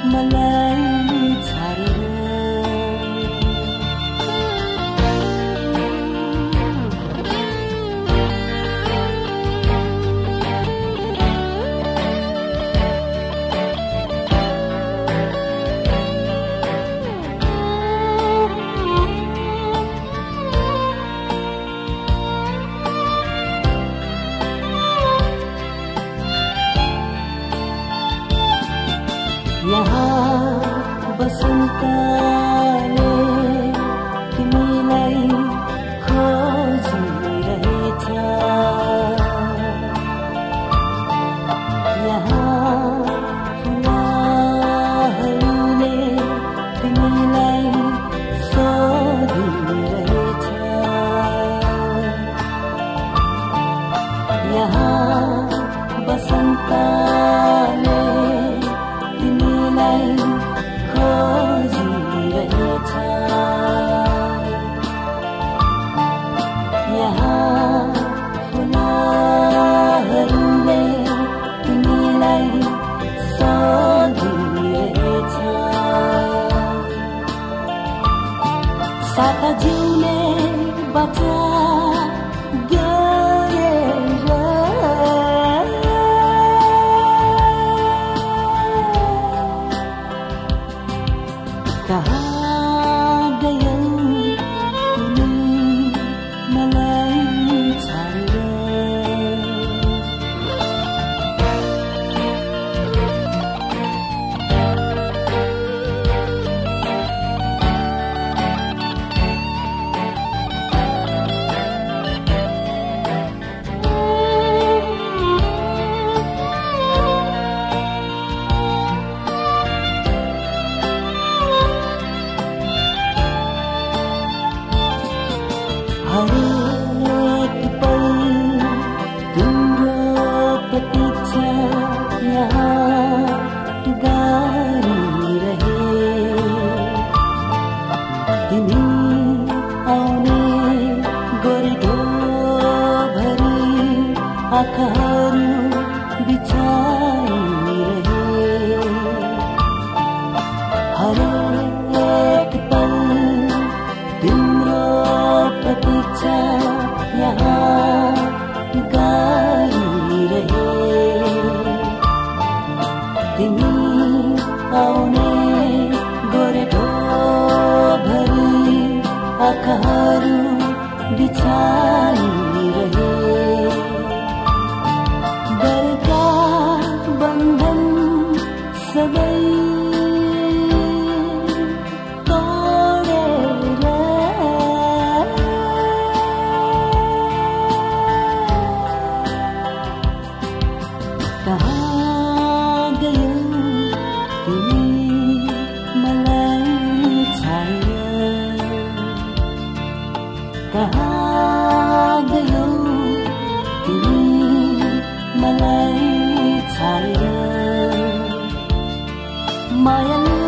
मलाई छाडेर यहाँ बसन्तले तिमीलाई खोजिरहेछ यहाँ फुलहरूले तिमीलाई सोधिरहेछ यहाँ बसन्तले तिमीलाई खोजिरहेछ यहाँ फुलहरूले तिमीलाई सोधिरहेछ साता जिउले बचा कहाँ गयौ तिमी मलाई छाडेर हरेक पल तिम्रो प्रतीक्षा यहाँ गाइरहे तिमी आउने गोरेटो भरि आँखाहरू बिछाइरहे हरेक पल तिम्रो प्रतीक्षा यहाँ गाइरहे तिमी आउने गोरेटो भरि आँखाहरू बिछाइरहे डरका बन्धन सबै कहाँ गयौ तिमी मलाई छाडेर कहाँ गयौ तिमी मलाई छाडेर माया